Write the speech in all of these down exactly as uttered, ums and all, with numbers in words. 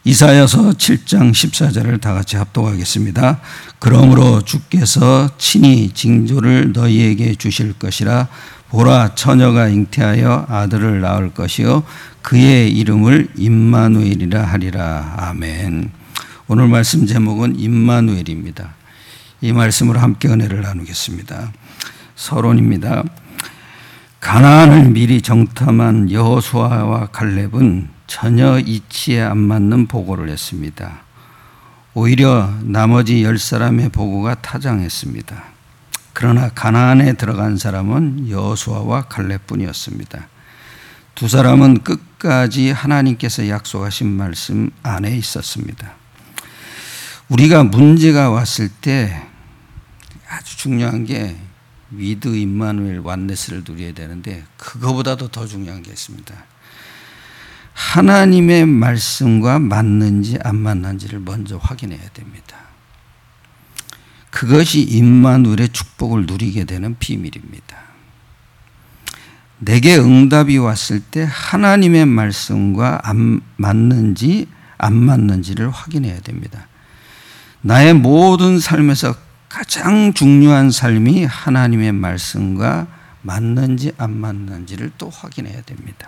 이사야서 칠 장 십사 절을 다 같이 합독하겠습니다. 그러므로 주께서 친히 징조를 너희에게 주실 것이라. 보라, 처녀가 잉태하여 아들을 낳을 것이요 그의 이름을 임마누엘이라 하리라. 아멘. 오늘 말씀 제목은 임마누엘입니다. 이 말씀으로 함께 은혜를 나누겠습니다. 서론입니다. 가나안을 미리 정탐한 여호수아와 갈렙은 전혀 이치에 안 맞는 보고를 했습니다. 오히려 나머지 열 사람의 보고가 타장했습니다. 그러나 가나안에 들어간 사람은 여호수아와 갈렙뿐이었습니다. 두 사람은 끝까지 하나님께서 약속하신 말씀 안에 있었습니다. 우리가 문제가 왔을 때 아주 중요한 게 위드 임마누엘 완네스를 누려야 되는데 그거보다도 더 중요한 게 있습니다. 하나님의 말씀과 맞는지 안 맞는지를 먼저 확인해야 됩니다. 그것이 임마누엘의 축복을 누리게 되는 비밀입니다. 내게 응답이 왔을 때 하나님의 말씀과 안 맞는지 안 맞는지를 확인해야 됩니다. 나의 모든 삶에서 가장 중요한 삶이 하나님의 말씀과 맞는지 안 맞는지를 또 확인해야 됩니다.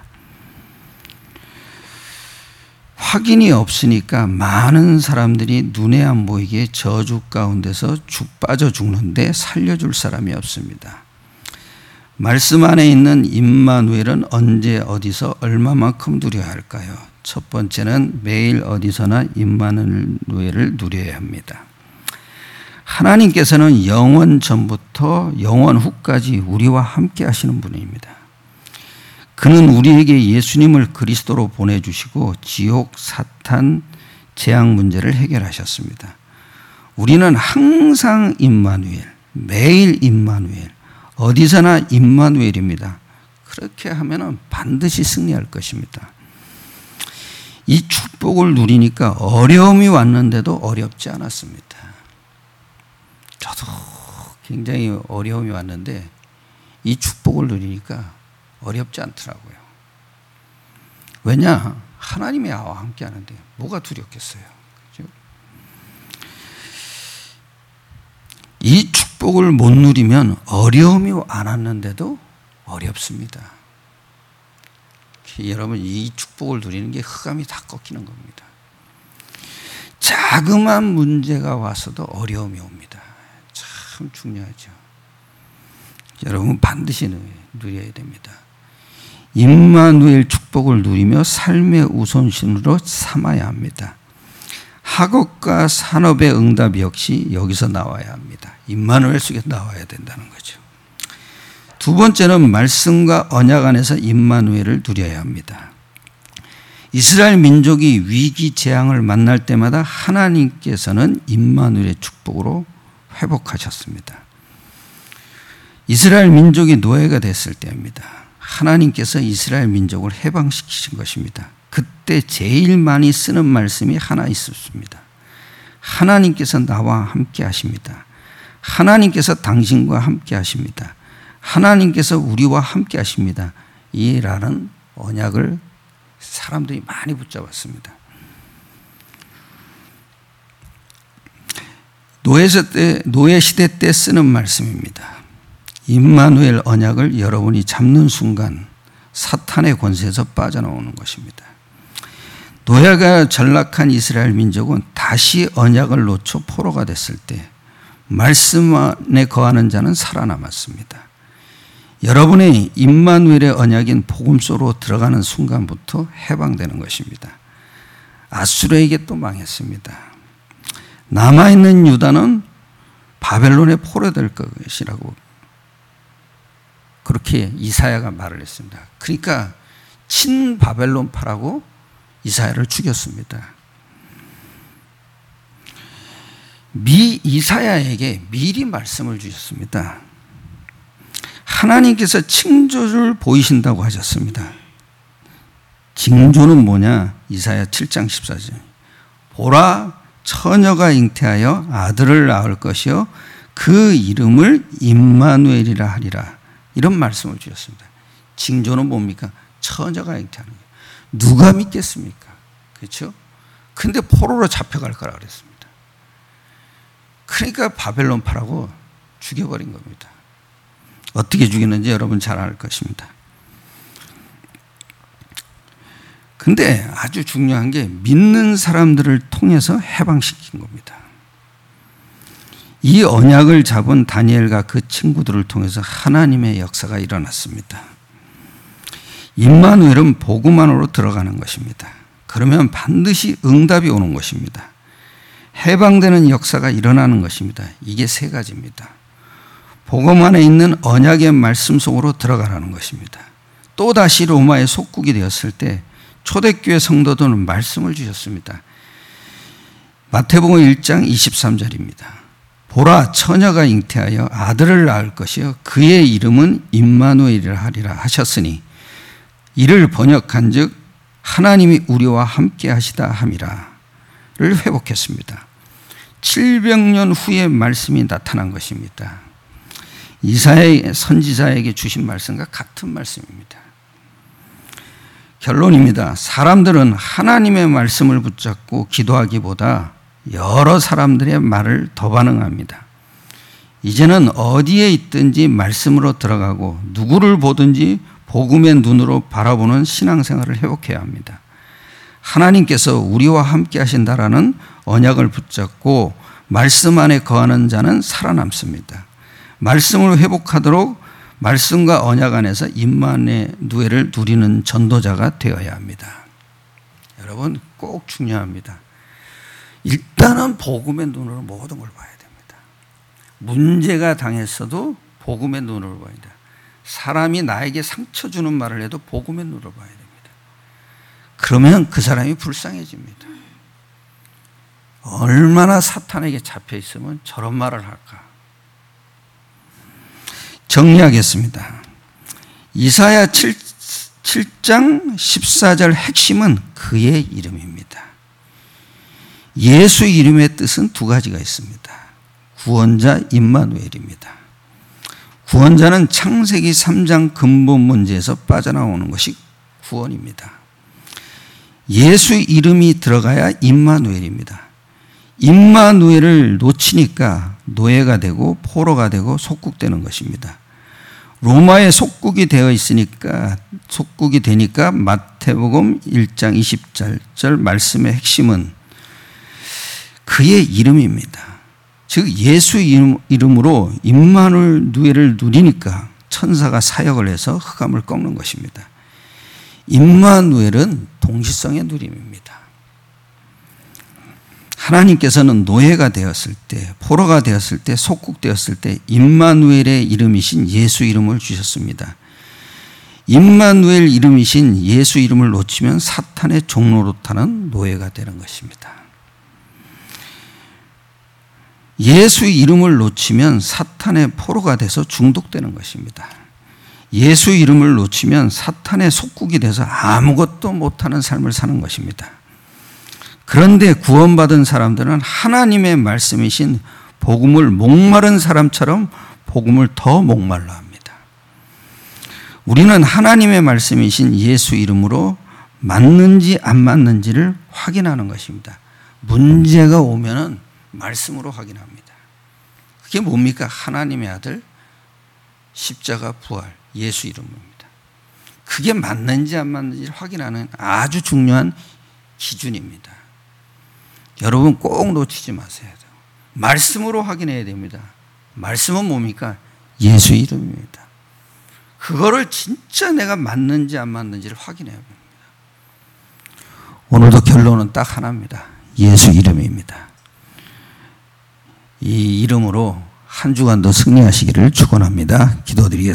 확인이 없으니까 많은 사람들이 눈에 안 보이게 저주 가운데서 죽 빠져 죽는데 살려줄 사람이 없습니다. 말씀 안에 있는 임마누엘은 언제 어디서 얼마만큼 누려야 할까요? 첫 번째는 매일 어디서나 임마누엘을 누려야 합니다. 하나님께서는 영원 전부터 영원 후까지 우리와 함께 하시는 분입니다. 그는 우리에게 예수님을 그리스도로 보내주시고 지옥, 사탄, 재앙 문제를 해결하셨습니다. 우리는 항상 임마누엘, 매일 임마누엘, 어디서나 임마누엘입니다. 그렇게 하면 반드시 승리할 것입니다. 이 축복을 누리니까 어려움이 왔는데도 어렵지 않았습니다. 저도 굉장히 어려움이 왔는데 이 축복을 누리니까 어렵지 않더라고요. 왜냐? 하나님이 나와 함께 하는데 뭐가 두렵겠어요. 그렇죠? 이 축복을 못 누리면 어려움이 안 왔는데도 어렵습니다. 여러분, 이 축복을 누리는 게 흑암이 다 꺾이는 겁니다. 자그마한 문제가 와서도 어려움이 옵니다. 참 중요하죠. 여러분 반드시 누려야 됩니다. 임마누엘 축복을 누리며 삶의 우선순위로 삼아야 합니다. 학업과 산업의 응답 역시 여기서 나와야 합니다. 임마누엘 속에 나와야 된다는 거죠. 두 번째는 말씀과 언약 안에서 임마누엘을 누려야 합니다. 이스라엘 민족이 위기 재앙을 만날 때마다 하나님께서는 임마누엘의 축복으로 회복하셨습니다. 이스라엘 민족이 노예가 됐을 때입니다. 하나님께서 이스라엘 민족을 해방시키신 것입니다. 그때 제일 많이 쓰는 말씀이 하나 있었습니다. 하나님께서 나와 함께 하십니다. 하나님께서 당신과 함께 하십니다. 하나님께서 우리와 함께 하십니다. 이 라는 언약을 사람들이 많이 붙잡았습니다. 노예 시대, 노예 시대 때 쓰는 말씀입니다. 임마누엘 언약을 여러분이 잡는 순간 사탄의 권세에서 빠져나오는 것입니다. 노예가 전락한 이스라엘 민족은 다시 언약을 놓쳐 포로가 됐을 때 말씀 안에 거하는 자는 살아남았습니다. 여러분의 임마누엘의 언약인 복음서로 들어가는 순간부터 해방되는 것입니다. 아수르에게 또 망했습니다. 남아있는 유다는 바벨론의 포로될 것이라고 그렇게 이사야가 말을 했습니다. 그러니까 친 바벨론파라고 이사야를 죽였습니다. 미 이사야에게 미리 말씀을 주셨습니다. 하나님께서 징조를 보이신다고 하셨습니다. 징조는 뭐냐? 이사야 칠 장 십사 절. 보라, 처녀가 잉태하여 아들을 낳을 것이요 그 이름을 임마누엘이라 하리라. 이런 말씀을 주셨습니다. 징조는 뭡니까? 처녀가 잉태하는 거예요. 누가 믿겠습니까? 그렇죠? 근데 포로로 잡혀갈 거라 그랬습니다. 그러니까 바벨론파라고 죽여버린 겁니다. 어떻게 죽였는지 여러분 잘 알 것입니다. 근데 아주 중요한 게 믿는 사람들을 통해서 해방시킨 겁니다. 이 언약을 잡은 다니엘과 그 친구들을 통해서 하나님의 역사가 일어났습니다. 임마누엘은 복음 안으로 들어가는 것입니다. 그러면 반드시 응답이 오는 것입니다. 해방되는 역사가 일어나는 것입니다. 이게 세 가지입니다. 복음 안에 있는 언약의 말씀 속으로 들어가라는 것입니다. 또다시 로마의 속국이 되었을 때 초대교회 성도들은 말씀을 주셨습니다. 마태복음 일 장 이십삼 절입니다. 보라, 처녀가 잉태하여 아들을 낳을 것이요 그의 이름은 임마누엘이라 하리라 하셨으니 이를 번역한 즉 하나님이 우리와 함께 하시다 함이라를 회복했습니다. 칠백 년 후의 말씀이 나타난 것입니다. 이사야 선지자에게 주신 말씀과 같은 말씀입니다. 결론입니다. 사람들은 하나님의 말씀을 붙잡고 기도하기보다 여러 사람들의 말을 더 반응합니다. 이제는 어디에 있든지 말씀으로 들어가고 누구를 보든지 복음의 눈으로 바라보는 신앙생활을 회복해야 합니다. 하나님께서 우리와 함께 하신다라는 언약을 붙잡고 말씀 안에 거하는 자는 살아남습니다. 말씀을 회복하도록 말씀과 언약 안에서 임마누엘을 누리는 전도자가 되어야 합니다. 여러분 꼭 중요합니다. 일단은 복음의 눈으로 모든 걸 봐야 됩니다. 문제가 당했어도 복음의 눈으로 봐야 돼요. 사람이 나에게 상처 주는 말을 해도 복음의 눈으로 봐야 됩니다. 그러면 그 사람이 불쌍해집니다. 얼마나 사탄에게 잡혀 있으면 저런 말을 할까? 정리하겠습니다. 이사야 칠 장 십사 절 핵심은 그의 이름입니다. 예수 이름의 뜻은 두 가지가 있습니다. 구원자 임마누엘입니다. 구원자는 창세기 삼 장 근본 문제에서 빠져나오는 것이 구원입니다. 예수 이름이 들어가야 임마누엘입니다. 임마누엘을 놓치니까 노예가 되고 포로가 되고 속국되는 것입니다. 로마의 속국이 되어 있으니까 속국이 되니까 마태복음 일 장 이십 절 말씀의 핵심은 그의 이름입니다. 즉 예수 이름으로 임마누엘을 누리니까 천사가 사역을 해서 흑암을 꺾는 것입니다. 임마누엘은 동시성의 누림입니다. 하나님께서는 노예가 되었을 때, 포로가 되었을 때, 속국되었을 때 임마누엘의 이름이신 예수 이름을 주셨습니다. 임마누엘 이름이신 예수 이름을 놓치면 사탄의 종노릇하는 노예가 되는 것입니다. 예수 이름을 놓치면 사탄의 포로가 돼서 중독되는 것입니다. 예수 이름을 놓치면 사탄의 속국이 돼서 아무것도 못하는 삶을 사는 것입니다. 그런데 구원받은 사람들은 하나님의 말씀이신 복음을 목마른 사람처럼 복음을 더 목말라 합니다. 우리는 하나님의 말씀이신 예수 이름으로 맞는지 안 맞는지를 확인하는 것입니다. 문제가 오면은 말씀으로 확인합니다. 그게 뭡니까? 하나님의 아들 십자가 부활 예수 이름입니다. 그게 맞는지 안 맞는지를 확인하는 아주 중요한 기준입니다. 여러분 꼭 놓치지 마세요. 말씀으로 확인해야 됩니다. 말씀은 뭡니까? 예수 이름입니다. 그거를 진짜 내가 맞는지 안 맞는지를 확인해야 됩니다. 오늘도 결론은 딱 하나입니다. 예수 이름입니다. 이 이름으로 한 주간도 승리하시기를 축원합니다. 기도드리겠습니다.